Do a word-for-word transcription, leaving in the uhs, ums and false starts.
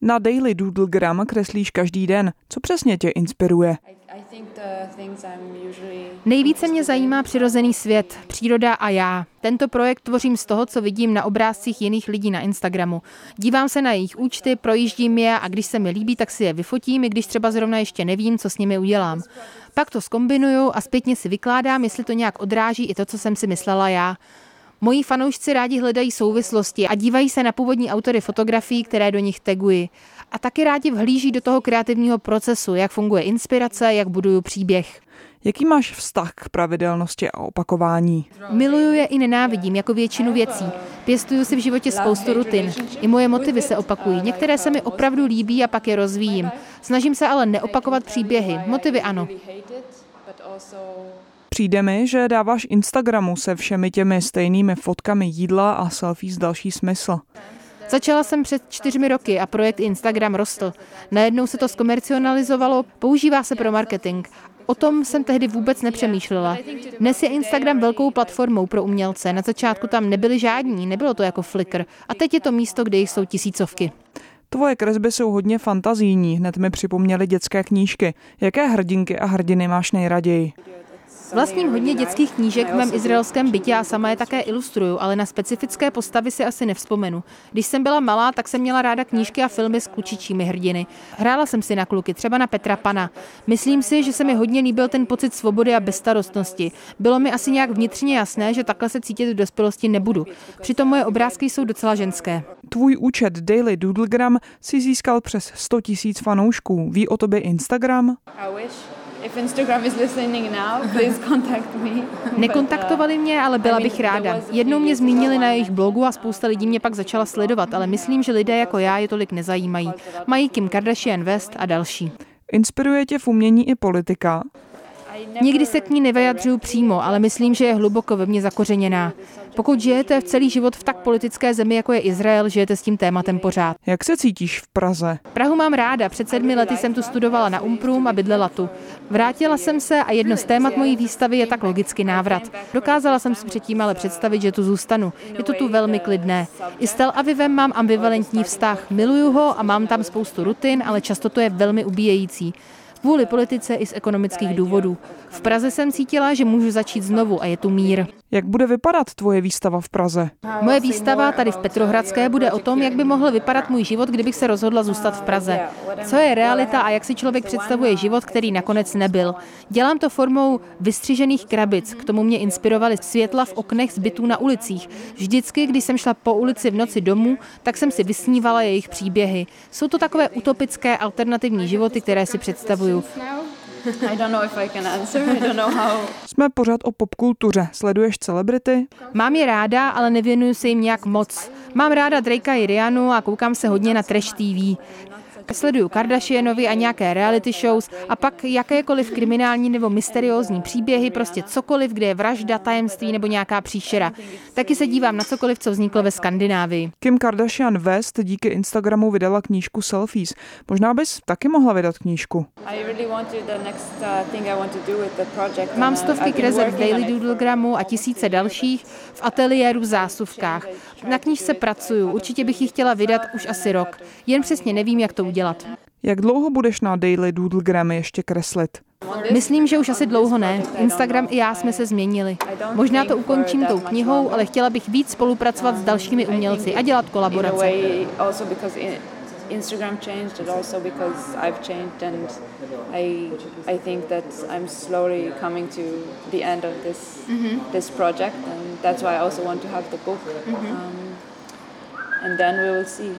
Na Daily Doodlegram kreslíš každý den. Co přesně tě inspiruje? Nejvíce mě zajímá přirozený svět, příroda a já. Tento projekt tvořím z toho, co vidím na obrázcích jiných lidí na Instagramu. Dívám se na jejich účty, projíždím je a když se mi líbí, tak si je vyfotím, i když třeba zrovna ještě nevím, co s nimi udělám. Pak to zkombinuju a zpětně si vykládám, jestli to nějak odráží i to, co jsem si myslela já. Moji fanoušci rádi hledají souvislosti a dívají se na původní autory fotografií, které do nich taguji. A taky rádi vhlíží do toho kreativního procesu, jak funguje inspirace, jak buduju příběh. Jaký máš vztah k pravidelnosti a opakování? Miluju je i nenávidím, jako většinu věcí. Pěstuju si v životě spoustu rutin. I moje motivy se opakují. Některé se mi opravdu líbí a pak je rozvíjím. Snažím se ale neopakovat příběhy. Motivy ano. Přijde mi, že dáváš Instagramu se všemi těmi stejnými fotkami jídla a selfies další smysl. Začala jsem před čtyřmi roky a projekt Instagram rostl. Najednou se to zkomercionalizovalo, používá se pro marketing. O tom jsem tehdy vůbec nepřemýšlela. Dnes je Instagram velkou platformou pro umělce. Na začátku tam nebyli žádní, nebylo to jako Flickr. A teď je to místo, kde jich jsou tisícovky. Tvoje kresby jsou hodně fantazijní, hned mi připomněly dětské knížky. Jaké hrdinky a hrdiny máš nejraději? Vlastním hodně dětských knížek v mém izraelském bytě a sama je také ilustruju, ale na specifické postavy si asi nevzpomenu. Když jsem byla malá, tak jsem měla ráda knížky a filmy s klučičími hrdiny. Hrála jsem si na kluky, třeba na Petra Pana. Myslím si, že se mi hodně líbil ten pocit svobody a bezstarostnosti. Bylo mi asi nějak vnitřně jasné, že takhle se cítit v dospělosti nebudu. Přitom moje obrázky jsou docela ženské. Tvůj účet Daily Doodlegram si získal přes sto tisíc fanoušků. Ví o tobě Instagram? If Instagram is listening now, please contact me. Nekontaktovali mě, ale byla bych ráda. Jednou mě zmínili na jejich blogu a spousta lidí mě pak začala sledovat, ale myslím, že lidé jako já je tolik nezajímají. Mají Kim Kardashian West a další. Inspiruje tě v umění i politika? Nikdy se k ní nevyjadřuju přímo, ale myslím, že je hluboko ve mně zakořeněná. Pokud žijete v celý život v tak politické zemi, jako je Izrael, žijete s tím tématem pořád. Jak se cítíš v Praze? Prahu mám ráda. Před sedmi lety jsem tu studovala na Umprum a bydlela tu. Vrátila jsem se a jedno z témat mojí výstavy je tak logicky návrat. Dokázala jsem si předtím ale představit, že tu zůstanu. Je to tu velmi klidné. I s Tel Avivem mám ambivalentní vztah. Miluju ho a mám tam spoustu rutin, ale často to je velmi ubíjející. Kvůli politice i z ekonomických důvodů. V Praze jsem cítila, že můžu začít znovu a je tu mír. Jak bude vypadat tvoje výstava v Praze? Moje výstava tady v Petrohradské bude o tom, jak by mohl vypadat můj život, kdybych se rozhodla zůstat v Praze. Co je realita a jak si člověk představuje život, který nakonec nebyl. Dělám to formou vystřižených krabic. K tomu mě inspirovaly světla v oknech z bytů na ulicích. Vždycky, když jsem šla po ulici v noci domů, tak jsem si vysnívala jejich příběhy. Jsou to takové utopické alternativní životy, které si představuju. I don't know if I can answer. I don't know how. Jsme pořád o popkultuře. Sleduješ celebrity? Mám je ráda, ale nevěnuju se jim nějak moc. Mám ráda Drakea i Rihannu a koukám se hodně na Trash T V. Sleduju Kardashianovi a nějaké reality shows a pak jakékoliv kriminální nebo mysteriózní příběhy, prostě cokoliv, kde je vražda, tajemství nebo nějaká příšera. Taky se dívám na cokoliv, co vzniklo ve Skandinávii. Kim Kardashian West díky Instagramu vydala knížku Selfies. Možná bys taky mohla vydat knížku. Mám stovky kreseb v Daily Doodlegramu a tisíce dalších v ateliéru v zásuvkách. Na knížce pracuju, určitě bych ji chtěla vydat už asi rok. Jen přesně nevím, jak to udělat. Jak dlouho budeš na Daily Doodlegram ještě kreslit? Myslím, že už asi dlouho ne. Instagram i já jsme se změnili. Možná to ukončím tou knihou, ale chtěla bych víc spolupracovat s dalšími umělci a dělat kolaborace. Instagram changed, but also because I've changed, and I I think that I'm slowly coming to the end of this mm-hmm. this project, and that's why I also want to have the book, mm-hmm. um, and then we will see.